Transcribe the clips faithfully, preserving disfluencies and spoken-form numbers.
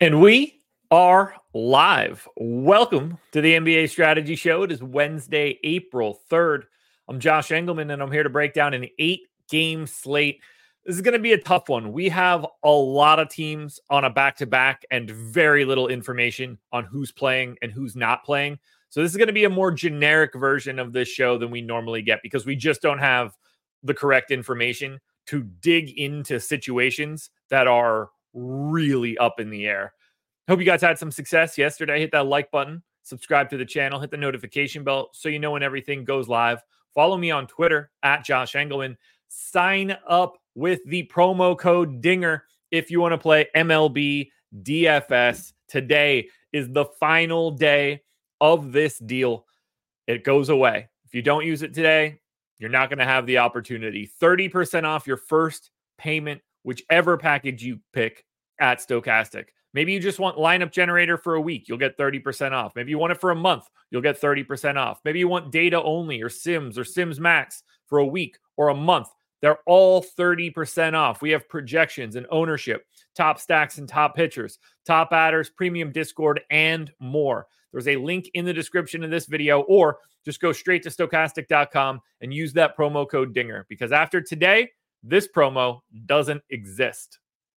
And we are live. Welcome to the N B A Strategy Show. It is Wednesday, April third. I'm Josh Engelman, and I'm here to break down an eight-game slate. This is going to be a tough one. We have a lot of teams on a back-to-back and very little information on who's playing and who's not playing. So this is going to be a more generic version of this show than we normally get because we just don't have the correct information to dig into situations that are really up in the air. Hope you guys had some success yesterday. Hit that like button, subscribe to the channel, hit the notification bell so you know when everything goes live. Follow me on Twitter at Josh Engelman. Sign up with the promo code DINGER if you want to play M L B D F S. Today is the final day of this deal. It goes away. If you don't use it today, you're not going to have the opportunity. thirty percent off your first payment, whichever package you pick at Stokastic. Maybe you just want lineup generator for a week. You'll get thirty percent off. Maybe you want it for a month. You'll get thirty percent off. Maybe you want data only or Sims or Sims Max for a week or a month. They're all thirty percent off. We have projections and ownership, top stacks and top pitchers, top adders, premium Discord, and more. There's a link in the description of this video, or just go straight to stokastic dot com and use that promo code DINGER, because after today, this promo doesn't exist.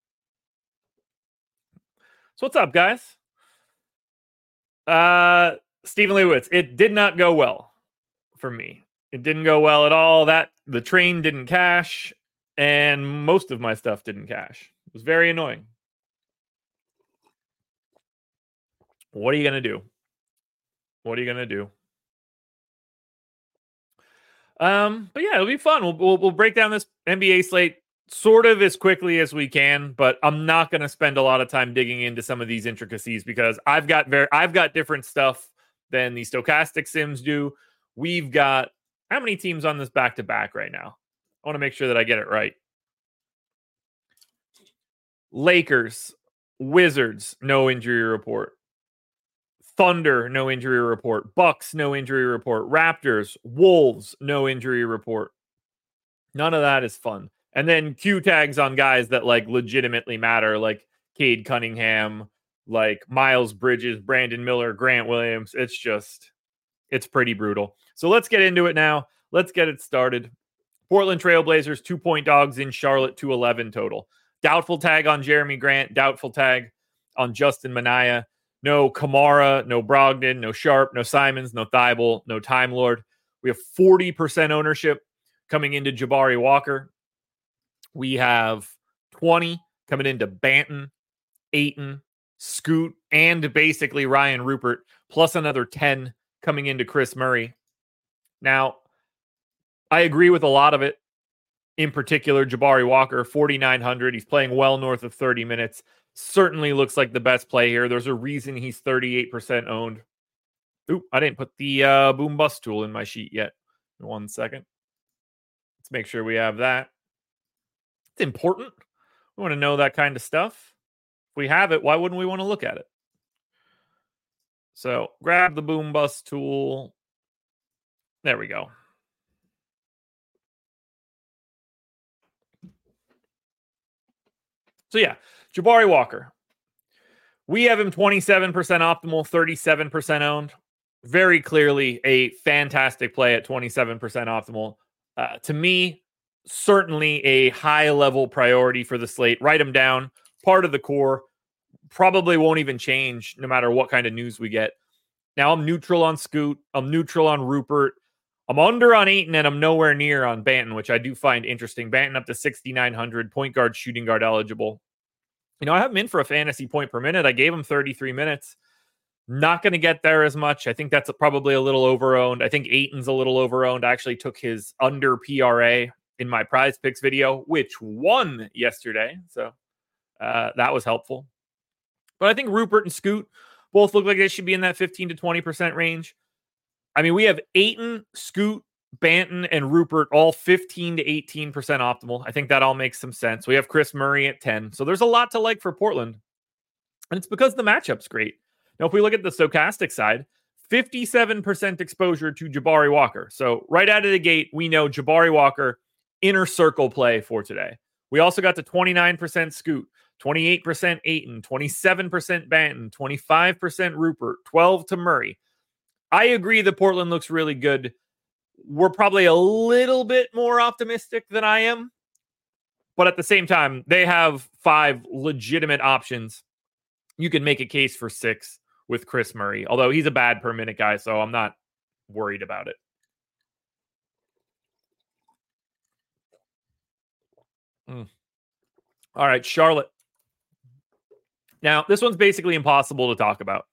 So what's up, guys? Uh, Stephen Leibowitz, it did not go well for me. It didn't go well at all. That the train didn't cash, and most of my stuff didn't cash. It was very annoying. What are you going to do? What are you going to do? Um, but yeah, it'll be fun. We'll, we'll, we'll break down this N B A slate sort of as quickly as we can, but I'm not going to spend a lot of time digging into some of these intricacies because I've got very, I've got different stuff than the Stokastic Sims do. We've got how many teams on this back-to-back right now? I want to make sure that I get it right. Lakers, Wizards, no injury report. Thunder, no injury report. Bucks, no injury report. Raptors, Wolves, no injury report. None of that is fun. And then Q tags on guys that like legitimately matter, like Cade Cunningham, like Miles Bridges, Brandon Miller, Grant Williams. It's just, it's pretty brutal. So let's get into it now. Let's get it started. Portland Trailblazers, two-point dogs in Charlotte, two eleven total. Doubtful tag on Jeremy Grant. Doubtful tag on Justin Minaya. No Kamara, no Brogdon, no Sharp, no Simons, no Thibault, no Time Lord. We have forty percent ownership coming into Jabari Walker. We have twenty coming into Banton, Ayton, Scoot, and basically Ryan Rupert, plus another ten coming into Chris Murray. Now, I agree with a lot of it. In particular, Jabari Walker, forty-nine hundred. He's playing well north of thirty minutes. Certainly looks like the best play here. There's a reason he's thirty-eight percent owned. Oop, I didn't put the uh, boom bust tool in my sheet yet. One second. Let's make sure we have that. It's important. We want to know that kind of stuff. If we have it, why wouldn't we want to look at it? So grab the boom bust tool. There we go. So yeah, Jabari Walker. We have him twenty-seven percent optimal, thirty-seven percent owned. Very clearly a fantastic play at twenty-seven percent optimal. Uh, to me, certainly a high-level priority for the slate. Write him down. Part of the core. Probably won't even change no matter what kind of news we get. Now, I'm neutral on Scoot. I'm neutral on Rupert. I'm under on Ayton, and I'm nowhere near on Banton, which I do find interesting. Banton up to sixty-nine hundred, point guard, shooting guard eligible. You know, I have him in for a fantasy point per minute. I gave him thirty-three minutes. Not going to get there as much. I think that's probably a little overowned. I think Ayton's a little overowned. I actually took his under P R A in my prize picks video, which won yesterday. So uh, that was helpful. But I think Rupert and Scoot both look like they should be in that fifteen to twenty percent range. I mean, we have Ayton, Scoot, Banton, and Rupert all fifteen to eighteen percent optimal. I think that all makes some sense. We have Chris Murray at ten. So there's a lot to like for Portland. And it's because the matchup's great. Now, if we look at the Stokastic side, fifty-seven percent exposure to Jabari Walker. So right out of the gate, we know Jabari Walker, inner circle play for today. We also got to twenty-nine percent Scoot. twenty-eight percent Ayton, twenty-seven percent Banton, twenty-five percent Rupert, twelve to Murray. I agree that Portland looks really good. We're probably a little bit more optimistic than I am. But at the same time, they have five legitimate options. You can make a case for six with Chris Murray, although he's a bad per minute guy, so I'm not worried about it. Mm. All right, Charlotte. Now, this one's basically impossible to talk about.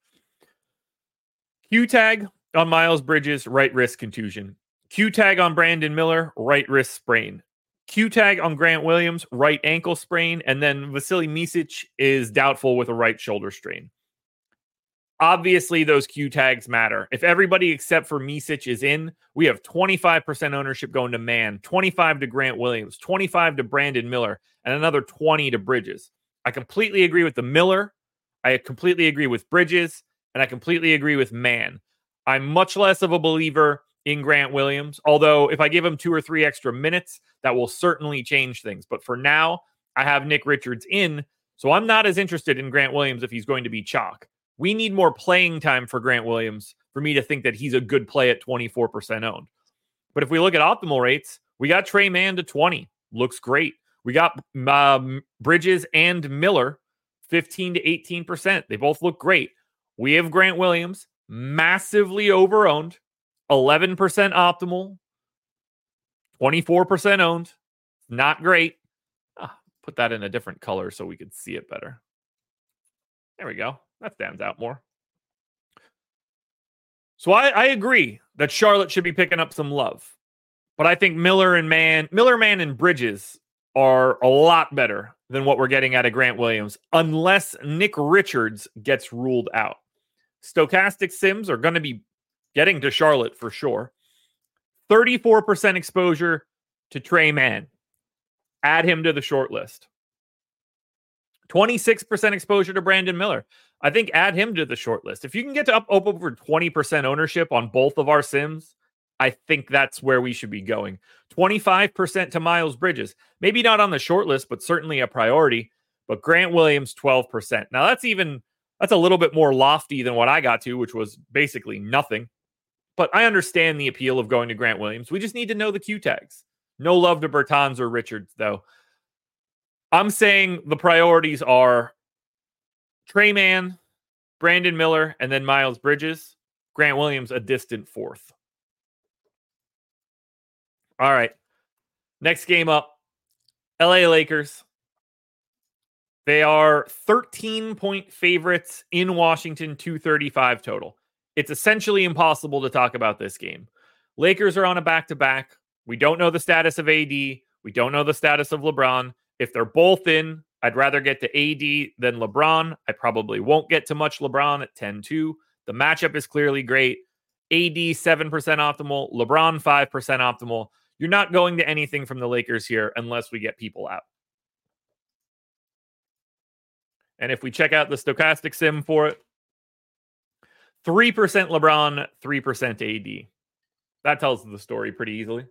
Q-tag on Miles Bridges, right wrist contusion. Q-tag on Brandon Miller, right wrist sprain. Q-tag on Grant Williams, right ankle sprain. And then Vasily Micic is doubtful with a right shoulder strain. Obviously, those Q-tags matter. If everybody except for Micic is in, we have twenty-five percent ownership going to Mann, twenty-five to Grant Williams, twenty-five to Brandon Miller, and another twenty to Bridges. I completely agree with the Miller. I completely agree with Bridges. And I completely agree with Mann. I'm much less of a believer in Grant Williams, although if I give him two or three extra minutes, that will certainly change things. But for now, I have Nick Richards in, so I'm not as interested in Grant Williams if he's going to be chalk. We need more playing time for Grant Williams for me to think that he's a good play at twenty-four percent owned. But if we look at optimal rates, we got Tre Mann to twenty. Looks great. We got um, Bridges and Miller, fifteen to eighteen percent. They both look great. We have Grant Williams, massively overowned, eleven percent optimal, twenty-four percent owned. Not great. Ah, put that in a different color so we could see it better. There we go. That stands out more. So I, I agree that Charlotte should be picking up some love. But I think Miller and Mann, Miller, Mann, and Bridges are a lot better than what we're getting out of Grant Williams, unless Nick Richards gets ruled out. Stochastic Sims are going to be getting to Charlotte for sure. thirty-four percent exposure to Tre Mann. Add him to the short list. twenty-six percent exposure to Brandon Miller. I think add him to the short list. If you can get to up, up over twenty percent ownership on both of our Sims, I think that's where we should be going. twenty-five percent to Miles Bridges. Maybe not on the short list, but certainly a priority. But Grant Williams, twelve percent. Now that's even, that's a little bit more lofty than what I got to, which was basically nothing. But I understand the appeal of going to Grant Williams. We just need to know the Q tags. No love to Bertans or Richards, though. I'm saying the priorities are Tre Mann, Brandon Miller, and then Miles Bridges. Grant Williams, a distant fourth. All right. Next game up. L A Lakers. They are thirteen-point favorites in Washington, two thirty-five total. It's essentially impossible to talk about this game. Lakers are on a back-to-back. We don't know the status of A D. We don't know the status of LeBron. If they're both in, I'd rather get to A D than LeBron. I probably won't get to much LeBron at ten two. The matchup is clearly great. A D seven percent optimal. LeBron five percent optimal. You're not going to anything from the Lakers here unless we get people out. And if we check out the stochastic sim for it, three percent LeBron, three percent A D. That tells the story pretty easily.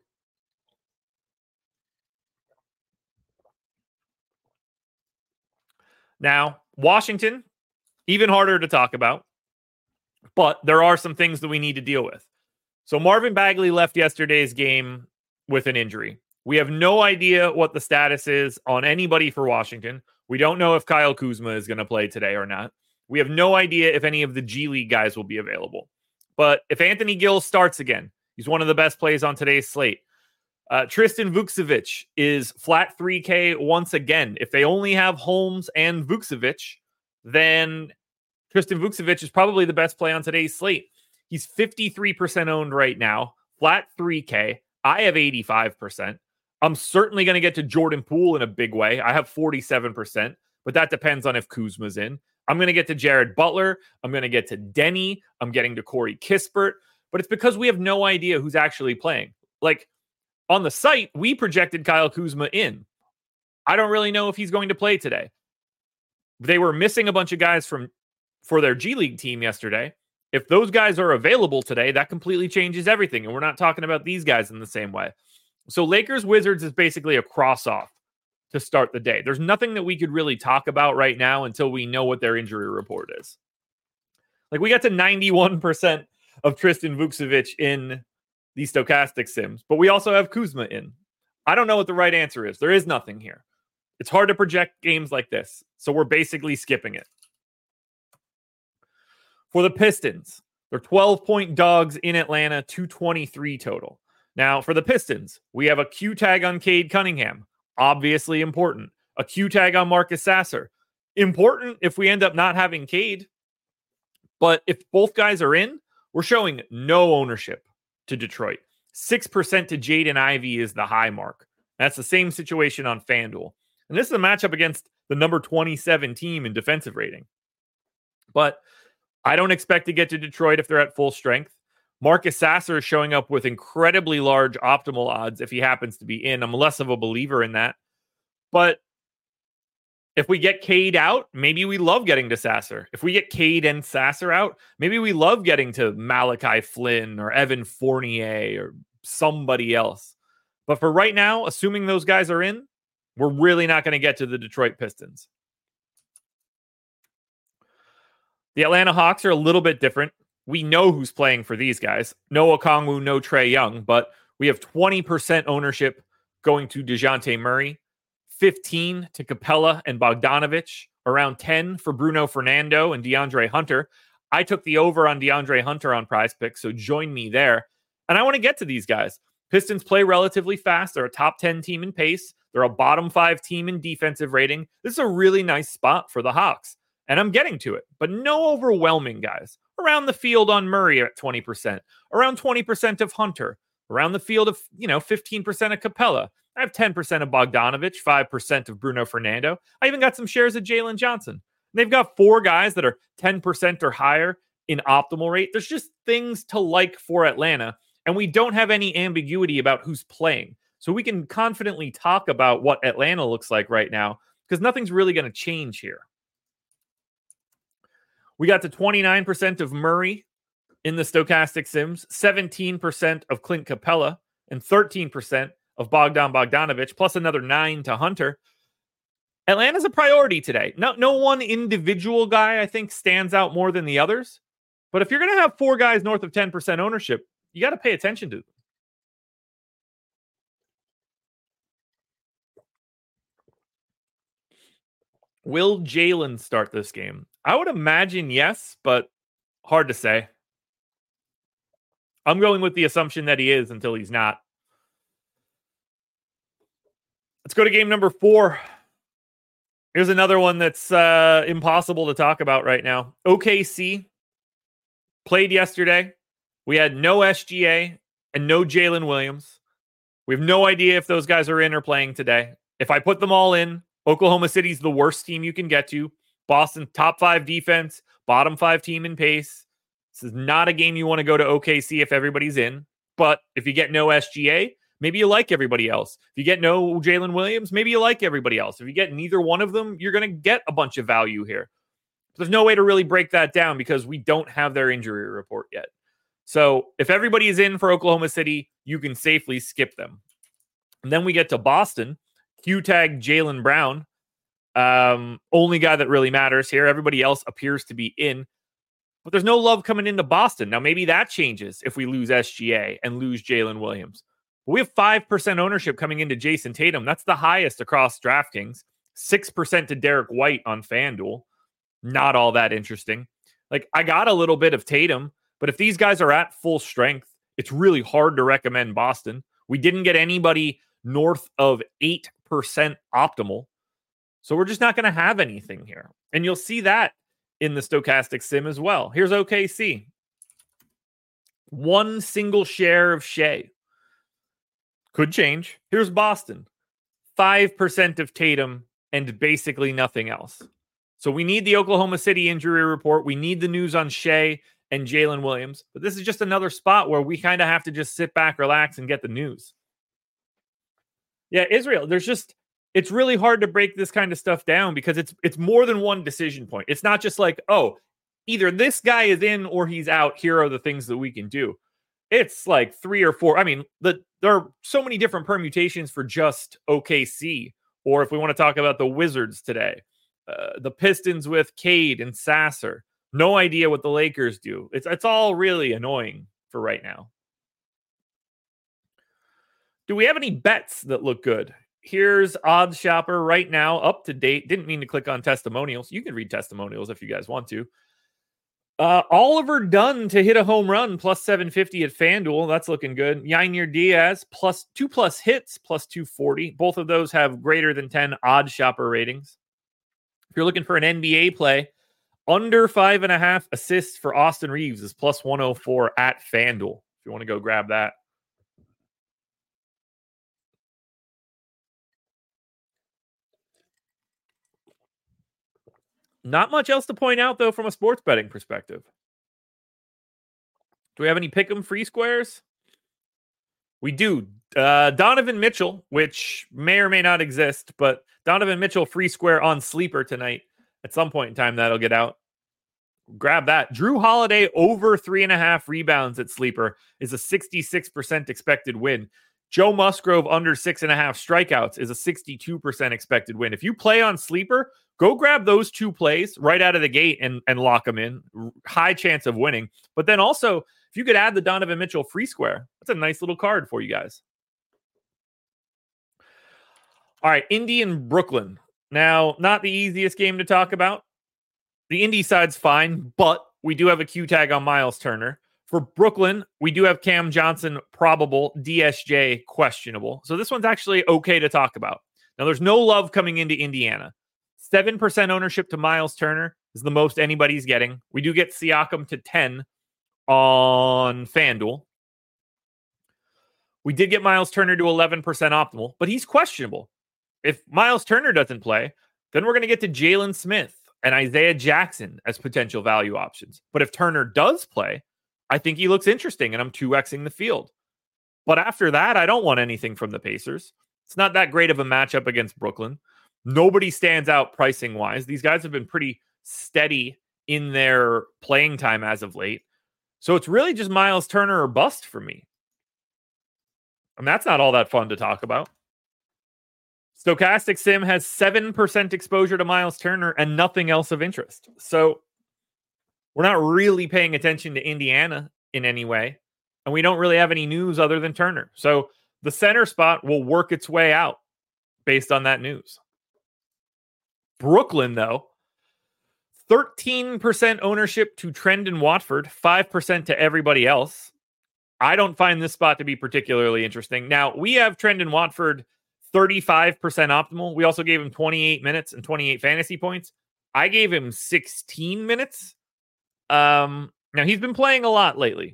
Now, Washington, even harder to talk about, but there are some things that we need to deal with. So Marvin Bagley left yesterday's game with an injury. We have no idea what the status is on anybody for Washington. We don't know if Kyle Kuzma is going to play today or not. We have no idea if any of the G League guys will be available. But if Anthony Gill starts again, he's one of the best plays on today's slate. Uh, Tristan Vukcevic is flat three K once again. If they only have Holmes and Vukcevic, then Tristan Vukcevic is probably the best play on today's slate. He's fifty-three percent owned right now, flat three K. I have eighty-five percent. I'm certainly going to get to Jordan Poole in a big way. I have forty-seven percent, but that depends on if Kuzma's in. I'm going to get to Jared Butler. I'm going to get to Denny. I'm getting to Corey Kispert, but it's because we have no idea who's actually playing. Like, on the site, we projected Kyle Kuzma in. I don't really know if he's going to play today. They were missing a bunch of guys from for their G League team yesterday. If those guys are available today, that completely changes everything. And we're not talking about these guys in the same way. So Lakers Wizards is basically a cross off to start the day. There's nothing that we could really talk about right now until we know what their injury report is. Like, we got to ninety-one percent of Tristan Vukcevic in the stochastic sims, but we also have Kuzma in. I don't know what the right answer is. There is nothing here. It's hard to project games like this, so we're basically skipping it. For the Pistons, they're twelve-point dogs in Atlanta, two twenty-three total. Now, for the Pistons, we have a Q tag on Cade Cunningham. Obviously important. A Q tag on Marcus Sasser. Important if we end up not having Cade. But if both guys are in, we're showing no ownership to Detroit. six percent to Jaden Ivey is the high mark. That's the same situation on FanDuel. And this is a matchup against the number twenty-seven team in defensive rating. But I don't expect to get to Detroit if they're at full strength. Marcus Sasser is showing up with incredibly large optimal odds if he happens to be in. I'm less of a believer in that. But if we get Cade out, maybe we love getting to Sasser. If we get Cade and Sasser out, maybe we love getting to Malachi Flynn or Evan Fournier or somebody else. But for right now, assuming those guys are in, we're really not going to get to the Detroit Pistons. The Atlanta Hawks are a little bit different. We know who's playing for these guys. No Okongwu, no Trae Young, but we have twenty percent ownership going to DeJounte Murray, fifteen to Capella and Bogdanovich, around ten for Bruno Fernando and DeAndre Hunter. I took the over on DeAndre Hunter on Prize Picks, so join me there. And I want to get to these guys. Pistons play relatively fast. They're a top ten team in pace. They're a bottom five team in defensive rating. This is a really nice spot for the Hawks. And I'm getting to it, but no overwhelming guys. Around the field on Murray at twenty percent, around twenty percent of Hunter, around the field of, you know, fifteen percent of Capella. I have ten percent of Bogdanovich, five percent of Bruno Fernando. I even got some shares of Jalen Johnson. They've got four guys that are ten percent or higher in optimal rate. There's just things to like for Atlanta, and we don't have any ambiguity about who's playing. So we can confidently talk about what Atlanta looks like right now because nothing's really going to change here. We got to twenty-nine percent of Murray in the stochastic sims, seventeen percent of Clint Capella, and thirteen percent of Bogdan Bogdanovich, plus another nine to Hunter. Atlanta's a priority today. No, no one individual guy, I think, stands out more than the others. But if you're going to have four guys north of ten percent ownership, you got to pay attention to them. Will Jalen start this game? I would imagine yes, but hard to say. I'm going with the assumption that he is until he's not. Let's go to game number four. Here's another one that's uh, impossible to talk about right now. O K C played yesterday. We had no S G A and no Jalen Williams. We have no idea if those guys are in or playing today. If I put them all in, Oklahoma City's the worst team you can get to. Boston, top five defense, bottom five team in pace. This is not a game you want to go to O K C if everybody's in. But if you get no S G A, maybe you like everybody else. If you get no Jalen Williams, maybe you like everybody else. If you get neither one of them, you're going to get a bunch of value here. There's no way to really break that down because we don't have their injury report yet. So if everybody is in for Oklahoma City, you can safely skip them. And then we get to Boston. Q-tag Jaylen Brown. Um, only guy that really matters here. Everybody else appears to be in. But there's no love coming into Boston. Now, maybe that changes if we lose S G A and lose Jalen Williams. But we have five percent ownership coming into Jason Tatum. That's the highest across DraftKings. six percent to Derek White on FanDuel. Not all that interesting. Like, I got a little bit of Tatum, but if these guys are at full strength, it's really hard to recommend Boston. We didn't get anybody north of eight percent optimal. So we're just not going to have anything here. And you'll see that in the stochastic sim as well. Here's O K C. One single share of Shea. Could change. Here's Boston. five percent of Tatum and basically nothing else. So we need the Oklahoma City injury report. We need the news on Shea and Jalen Williams. But this is just another spot where we kind of have to just sit back, relax, and get the news. Yeah, Israel, there's just, it's really hard to break this kind of stuff down because it's it's more than one decision point. It's not just like, oh, either this guy is in or he's out. Here are the things that we can do. It's like three or four. I mean, the, there are so many different permutations for just O K C Or if we want to talk about the Wizards today, uh, the Pistons with Cade and Sasser. No idea what the Lakers do. It's it's all really annoying for right now. Do we have any bets that look good? Here's Odds Shopper right now, up to date. Didn't mean to click on testimonials. You can read testimonials if you guys want to. Uh, Oliver Dunn to hit a home run, plus seven fifty at FanDuel. That's looking good. Yainer Diaz, plus two plus hits, plus two forty. Both of those have greater than ten Odds Shopper ratings. If you're looking for an N B A play, under five and a half assists for Austin Reeves is plus one oh four at FanDuel. If you want to go grab that. Not much else to point out, though, from a sports betting perspective. Do we have any pick'em free squares? We do. Uh, Donovan Mitchell, which may or may not exist, but Donovan Mitchell free square on Sleeper tonight. At some point in time, that'll get out. Grab that. Drew Holiday over three and a half rebounds at Sleeper is a sixty-six percent expected win. Joe Musgrove under six and a half strikeouts is a sixty-two percent expected win. If you play on Sleeper, go grab those two plays right out of the gate and, and lock them in. High chance of winning. But then also, if you could add the Donovan Mitchell free square, that's a nice little card for you guys. All right, Indy and Brooklyn. Now, not the easiest game to talk about. The Indy side's fine, but we do have a Q tag on Miles Turner. For Brooklyn, we do have Cam Johnson probable, D S J questionable. So this one's actually okay to talk about. Now, there's no love coming into Indiana. seven percent ownership to Miles Turner is the most anybody's getting. We do get Siakam to ten on FanDuel. We did get Miles Turner to eleven percent optimal, but he's questionable. If Miles Turner doesn't play, then we're going to get to Jalen Smith and Isaiah Jackson as potential value options. But if Turner does play, I think he looks interesting, and I'm two Xing the field. But after that, I don't want anything from the Pacers. It's not that great of a matchup against Brooklyn. Nobody stands out pricing-wise. These guys have been pretty steady in their playing time as of late. So it's really just Miles Turner or bust for me. And that's not all that fun to talk about. Stochastic Sim has seven percent exposure to Miles Turner and nothing else of interest. So we're not really paying attention to Indiana in any way. And we don't really have any news other than Turner. So the center spot will work its way out based on that news. Brooklyn, though, thirteen percent ownership to Trendon Watford, five percent to everybody else. I don't find this spot to be particularly interesting. Now, we have Trendon Watford thirty-five percent optimal. We also gave him twenty-eight minutes and twenty-eight fantasy points. I gave him sixteen minutes. Um, now, he's been playing a lot lately.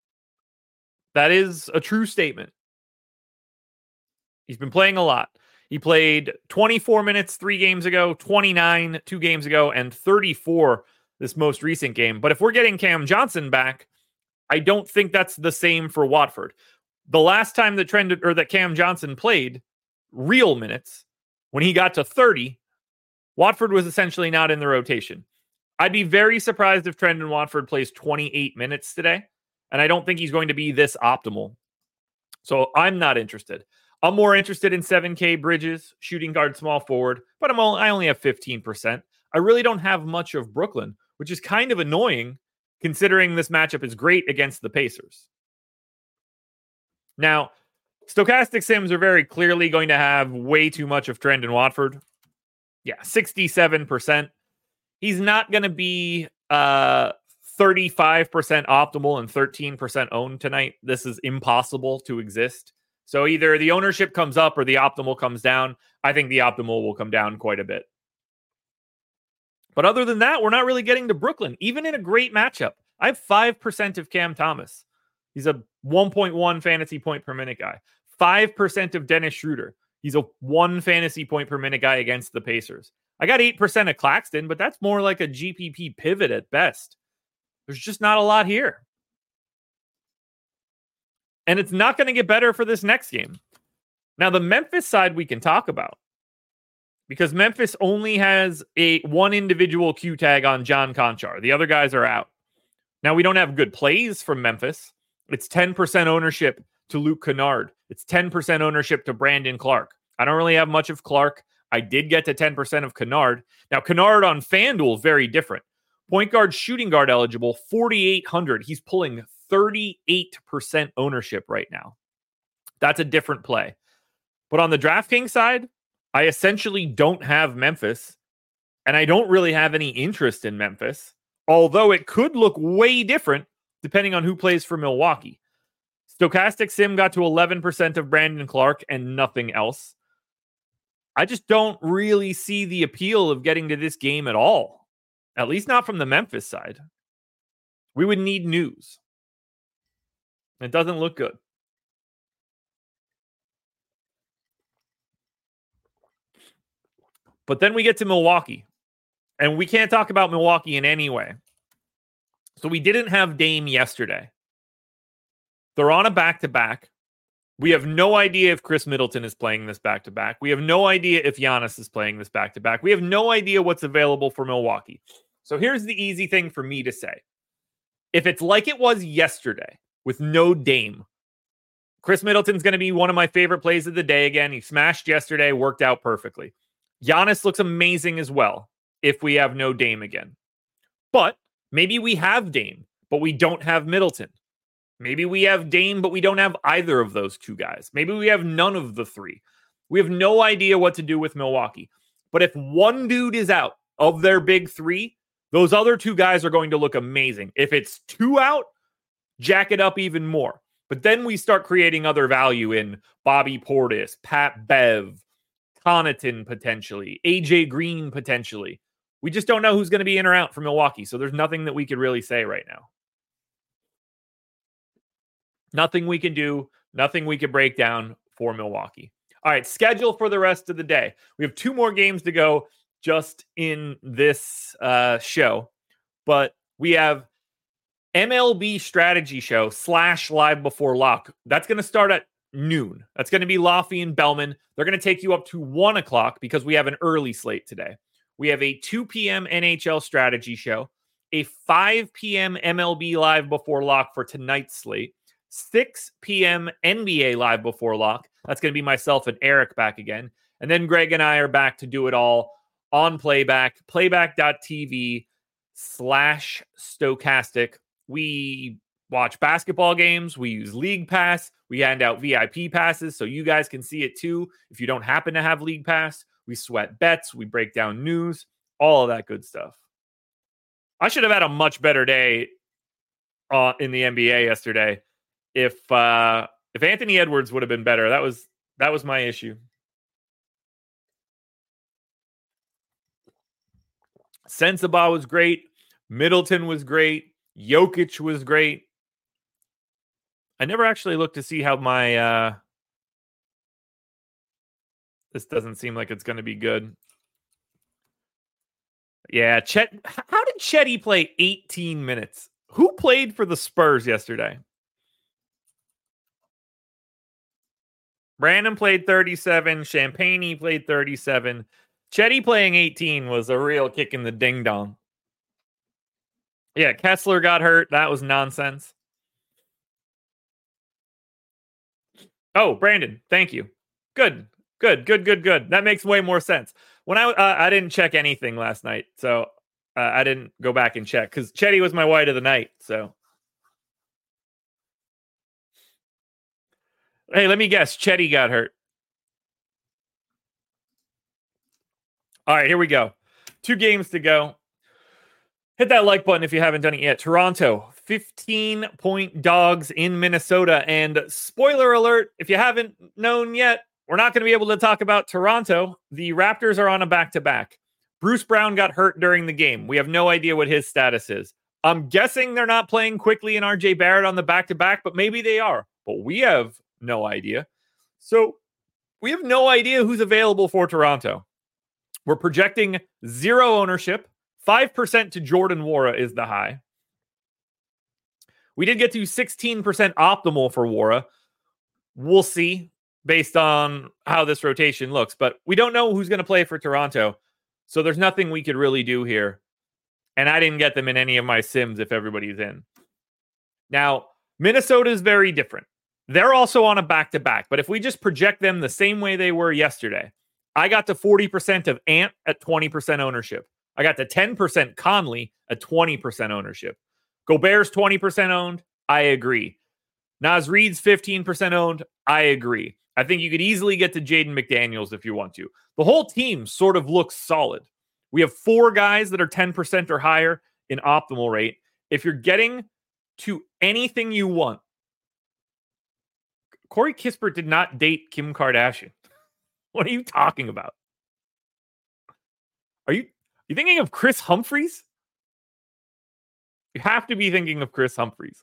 That is a true statement. He's been playing a lot. He played twenty-four minutes three games ago, twenty-nine two games ago, and thirty-four this most recent game. But if we're getting Cam Johnson back, I don't think that's the same for Watford. The last time that trended or that Cam Johnson played real minutes, when he got to thirty, Watford was essentially not in the rotation. I'd be very surprised if Trendon Watford plays twenty-eight minutes today, and I don't think he's going to be this optimal. So I'm not interested. I'm more interested in seven K Bridges, shooting guard, small forward, but I'm only, I only have fifteen percent. I really don't have much of Brooklyn, which is kind of annoying considering this matchup is great against the Pacers. Now, Stochastic Sims are very clearly going to have way too much of Trendon Watford. Yeah, sixty-seven percent. He's not going to be uh, thirty-five percent optimal and thirteen percent owned tonight. This is impossible to exist. So either the ownership comes up or the optimal comes down. I think the optimal will come down quite a bit. But other than that, we're not really getting to Brooklyn, even in a great matchup. I have five percent of Cam Thomas. He's a one point one fantasy point per minute guy. five percent of Dennis Schroeder. He's a one fantasy point per minute guy against the Pacers. I got eight percent of Claxton, but that's more like a G P P pivot at best. There's just not a lot here. And it's not going to get better for this next game. Now, the Memphis side we can talk about, because Memphis only has a one individual Q tag on John Conchar. The other guys are out. Now, we don't have good plays from Memphis. It's ten percent ownership to Luke Kennard. It's ten percent ownership to Brandon Clark. I don't really have much of Clark. I did get to ten percent of Kennard. Now, Kennard on FanDuel, very different. Point guard, shooting guard eligible, forty-eight hundred. He's pulling thirty-eight percent ownership right now. That's a different play. But on the DraftKings side, I essentially don't have Memphis, and I don't really have any interest in Memphis, although it could look way different depending on who plays for Milwaukee. Stochastic Sim got to eleven percent of Brandon Clark and nothing else. I just don't really see the appeal of getting to this game at all, at least not from the Memphis side. We would need news. It doesn't look good. But then we get to Milwaukee, and we can't talk about Milwaukee in any way. So we didn't have Dame yesterday. They're on a back-to-back. We have no idea if Chris Middleton is playing this back-to-back. We have no idea if Giannis is playing this back-to-back. We have no idea what's available for Milwaukee. So here's the easy thing for me to say. If it's like it was yesterday with no Dame, Chris Middleton's going to be one of my favorite plays of the day again. He smashed yesterday, worked out perfectly. Giannis looks amazing as well if we have no Dame again. But maybe we have Dame, but we don't have Middleton. Maybe we have Dame, but we don't have either of those two guys. Maybe we have none of the three. We have no idea what to do with Milwaukee. But if one dude is out of their big three, those other two guys are going to look amazing. If it's two out, jack it up even more. But then we start creating other value in Bobby Portis, Pat Bev, Connaughton potentially, A J Green potentially. We just don't know who's going to be in or out for Milwaukee. So there's nothing that we could really say right now. Nothing we can do, nothing we can break down for Milwaukee. All right, schedule for the rest of the day. We have two more games to go just in this uh, show, but we have M L B strategy show slash live before lock. That's going to start at noon. That's going to be Laffy and Bellman. They're going to take you up to one o'clock because we have an early slate today. We have a two p.m. N H L strategy show, a five p.m. M L B live before lock for tonight's slate, six p.m. N B A live before lock. That's going to be myself and Eric back again. And then Greg and I are back to do it all on playback, playback.tv slash stochastic. We watch basketball games. We use League Pass. We hand out V I P passes so you guys can see it too. If you don't happen to have League Pass, we sweat bets. We break down news, all of that good stuff. I should have had a much better day uh, in the N B A yesterday. If uh, if Anthony Edwards would have been better, that was that was my issue. Sensabaugh was great. Middleton was great. Jokic was great. I never actually looked to see how my... Uh... This doesn't seem like it's going to be good. Yeah, Chet. How did Chetty play eighteen minutes? Who played for the Spurs yesterday? Brandon played thirty-seven. Champagne played thirty-seven. Chetty playing eighteen was a real kick in the ding-dong. Yeah, Kessler got hurt. That was nonsense. Oh, Brandon, thank you. Good, good, good, good, good. That makes way more sense. When I uh, I didn't check anything last night, so uh, I didn't go back and check because Chetty was my white of the night. So, hey, let me guess. Chetty got hurt. All right, here we go. Two games to go. Hit that like button if you haven't done it yet. Toronto, fifteen-point dogs in Minnesota. And spoiler alert, if you haven't known yet, we're not going to be able to talk about Toronto. The Raptors are on a back-to-back. Bruce Brown got hurt during the game. We have no idea what his status is. I'm guessing they're not playing Quickly and R J Barrett on the back-to-back, but maybe they are. But we have no idea. So we have no idea who's available for Toronto. We're projecting zero ownership. five percent to Jordan Nwora is the high. We did get to sixteen percent optimal for Nwora. We'll see based on how this rotation looks, but we don't know who's going to play for Toronto. So there's nothing we could really do here. And I didn't get them in any of my sims if everybody's in. Now, Minnesota is very different. They're also on a back-to-back, but if we just project them the same way they were yesterday, I got to forty percent of Ant at twenty percent ownership. I got to ten percent Conley at twenty percent ownership. Gobert's twenty percent owned. I agree. Naz Reid's fifteen percent owned. I agree. I think you could easily get to Jaden McDaniels if you want to. The whole team sort of looks solid. We have four guys that are ten percent or higher in optimal rate. If you're getting to anything you want, Corey Kispert did not date Kim Kardashian. What are you talking about? Are you, you thinking of Chris Humphries? You have to be thinking of Chris Humphries.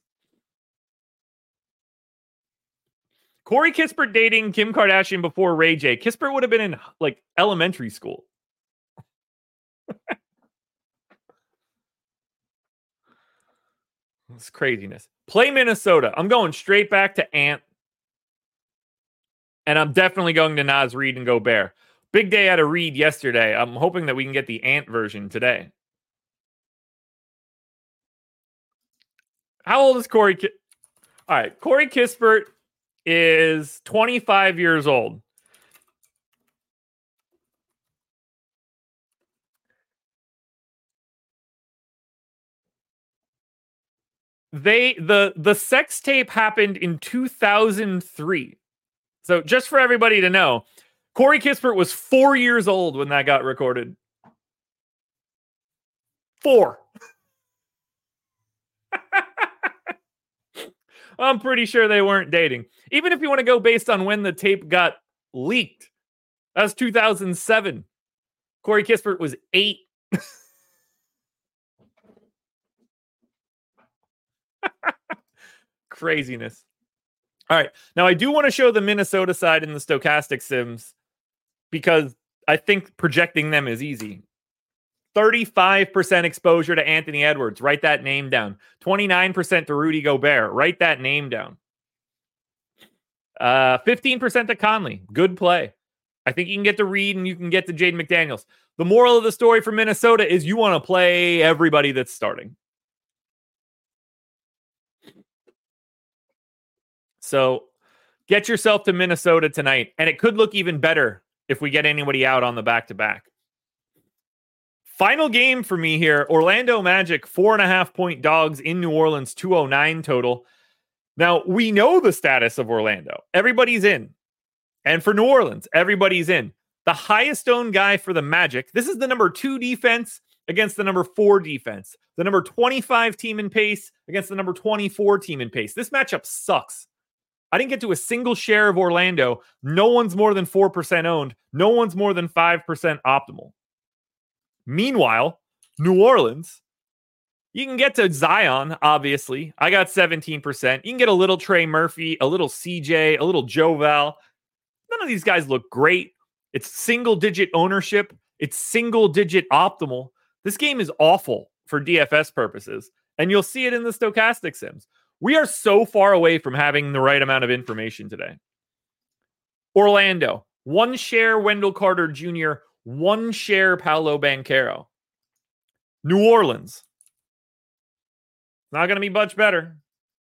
Corey Kispert dating Kim Kardashian before Ray J. Kispert would have been in like elementary school. It's craziness. Play Minnesota. I'm going straight back to Ant. And I'm definitely going to Naz Reid and Gobert. Big day out of Reid yesterday. I'm hoping that we can get the Ant version today. How old is Corey? Ki- All right. Corey Kispert is twenty-five years old. They the the sex tape happened in two thousand three. So just for everybody to know, Corey Kispert was four years old when that got recorded. Four. I'm pretty sure they weren't dating. Even if you want to go based on when the tape got leaked, that was two thousand seven. Corey Kispert was eight. Craziness. All right. Now, I do want to show the Minnesota side in the stochastic sims because I think projecting them is easy. thirty-five percent exposure to Anthony Edwards. Write that name down. twenty-nine percent to Rudy Gobert. Write that name down. Uh, fifteen percent to Conley. Good play. I think you can get to Reid and you can get to Jaden McDaniels. The moral of the story for Minnesota is you want to play everybody that's starting. So get yourself to Minnesota tonight, and it could look even better if we get anybody out on the back-to-back. Final game for me here, Orlando Magic, four and a half point dogs in New Orleans, two oh nine total. Now, we know the status of Orlando. Everybody's in. And for New Orleans, everybody's in. The highest owned guy for the Magic, this is the number two defense against the number four defense. The number twenty-five team in pace against the number twenty-four team in pace. This matchup sucks. I didn't get to a single share of Orlando. No one's more than four percent owned. No one's more than five percent optimal. Meanwhile, New Orleans, you can get to Zion, obviously. I got seventeen percent. You can get a little Trey Murphy, a little C J, a little Joe Val. None of these guys look great. It's single-digit ownership. It's single-digit optimal. This game is awful for D F S purposes, and you'll see it in the stochastic sims. We are so far away from having the right amount of information today. Orlando, one share Wendell Carter Junior, one share Paolo Banchero. New Orleans, not going to be much better.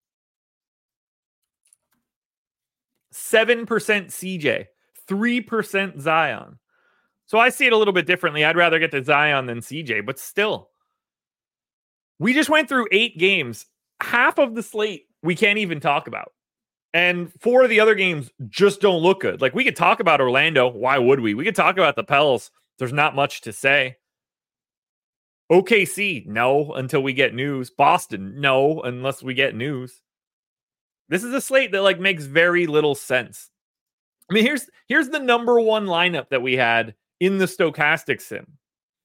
seven percent C J, three percent Zion. So I see it a little bit differently. I'd rather get to Zion than C J, but still. We just went through eight games. Half of the slate we can't even talk about. And four of the other games just don't look good. Like, we could talk about Orlando. Why would we? We could talk about the Pels. There's not much to say. O K C, no, until we get news. Boston, no, unless we get news. This is a slate that like makes very little sense. I mean, here's here's the number one lineup that we had in the stochastic sim.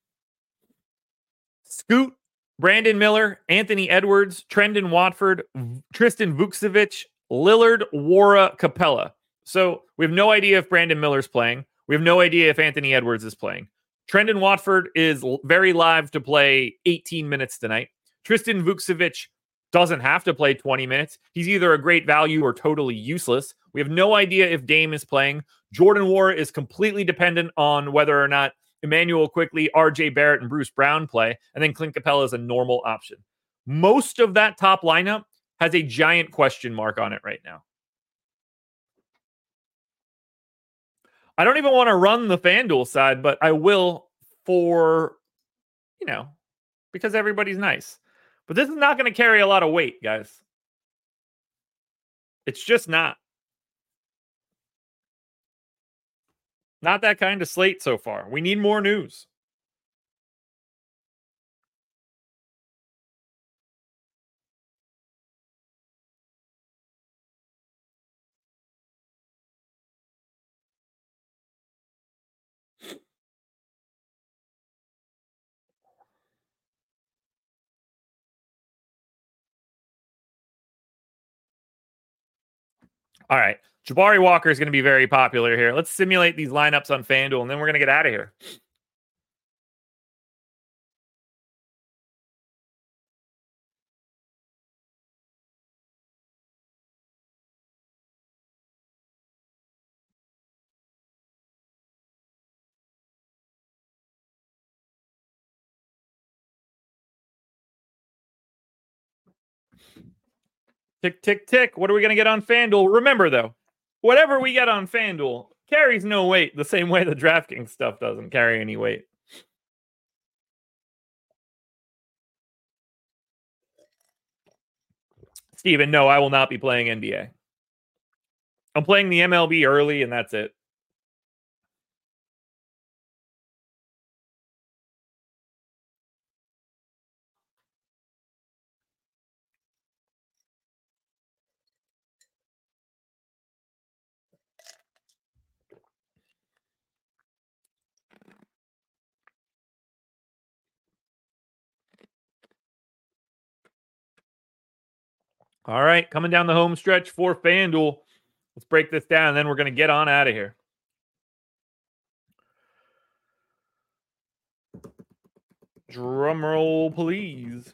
Scoot, Brandon Miller, Anthony Edwards, Trendon Watford, Tristan Vukcevic, Lillard, Wara, Capella. So we have no idea if Brandon Miller's playing. We have no idea if Anthony Edwards is playing. Trendon Watford is very live to play eighteen minutes tonight. Tristan Vukcevic doesn't have to play twenty minutes. He's either a great value or totally useless. We have no idea if Dame is playing. Jordan Wara is completely dependent on whether or not Emmanuel Quickley, R J Barrett, and Bruce Brown play, and then Clint Capella is a normal option. Most of that top lineup has a giant question mark on it right now. I don't even want to run the FanDuel side, but I will for, you know, because everybody's nice. But this is not going to carry a lot of weight, guys. It's just not. Not that kind of slate so far. We need more news. All right. Jabari Walker is going to be very popular here. Let's simulate these lineups on FanDuel, and then we're going to get out of here. Tick, tick, tick. What are we going to get on FanDuel? Remember, though, whatever we get on FanDuel carries no weight the same way the DraftKings stuff doesn't carry any weight. Steven, no, I will not be playing N B A. I'm playing the M L B early, and that's it. All right, coming down the home stretch for FanDuel. Let's break this down, and then we're going to get on out of here. Drum roll, please.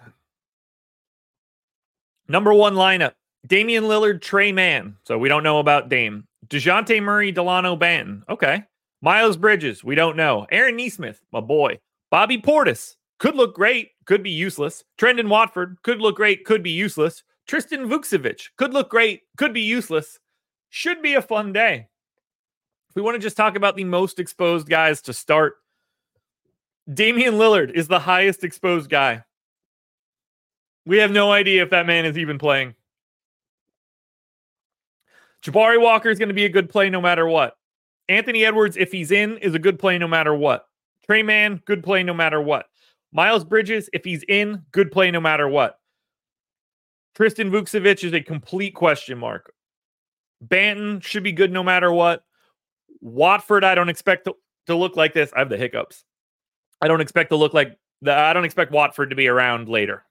Number one lineup, Damian Lillard, Trey Mann. So we don't know about Dame. DeJounte Murray, Delano Banton. Okay. Miles Bridges, we don't know. Aaron Nesmith, my boy. Bobby Portis, could look great, could be useless. Trendon Watford, could look great, could be useless. Tristan Vukcevic, could look great, could be useless. Should be a fun day. If we want to just talk about the most exposed guys to start, Damian Lillard is the highest exposed guy. We have no idea if that man is even playing. Jabari Walker is going to be a good play no matter what. Anthony Edwards, if he's in, is a good play no matter what. Trey Mann, good play no matter what. Miles Bridges, if he's in, good play no matter what. Tristan Vukcevic is a complete question mark. Banton should be good no matter what. Watford, I don't expect to, to look like this. I have the hiccups. I don't expect to look like the, I don't expect Watford to be around later.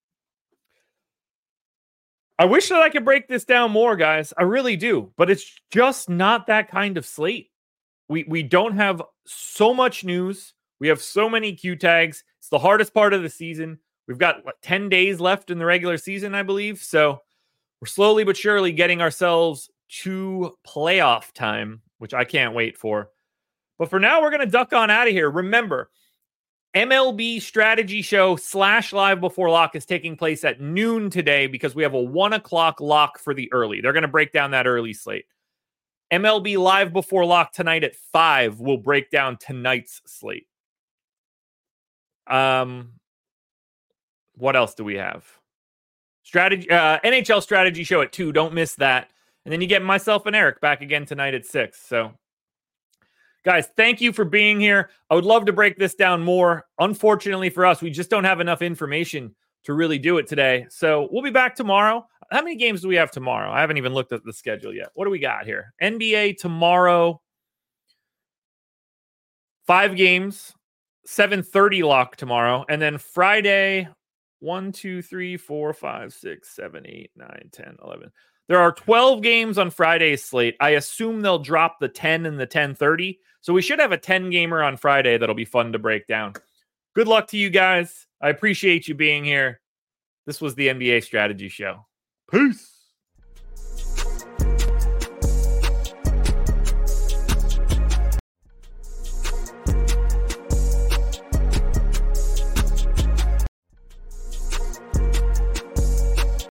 I wish that I could break this down more, guys. I really do, but it's just not that kind of slate. We we don't have so much news. We have so many Q tags. It's the hardest part of the season. We've got what, ten days left in the regular season, I believe. So we're slowly but surely getting ourselves to playoff time, which I can't wait for. But for now, we're going to duck on out of here. Remember, M L B strategy show slash live before lock is taking place at noon today because we have a one o'clock lock for the early. They're going to break down that early slate. M L B live before lock tonight at five will break down tonight's slate. Um, what else do we have? Strategy, uh, N H L strategy show at two. Don't miss that. And then you get myself and Eric back again tonight at six. So, guys, thank you for being here. I would love to break this down more. Unfortunately for us, we just don't have enough information to really do it today. So we'll be back tomorrow. How many games do we have tomorrow? I haven't even looked at the schedule yet. What do we got here? N B A tomorrow. Five games. seven thirty lock tomorrow. And then Friday, one, two, three, four, five, six, seven, eight, nine, ten, eleven. There are twelve games on Friday's slate. I assume they'll drop the ten and the ten thirty. So we should have a ten-gamer on Friday that'll be fun to break down. Good luck to you guys. I appreciate you being here. This was the N B A Strategy Show. Peace.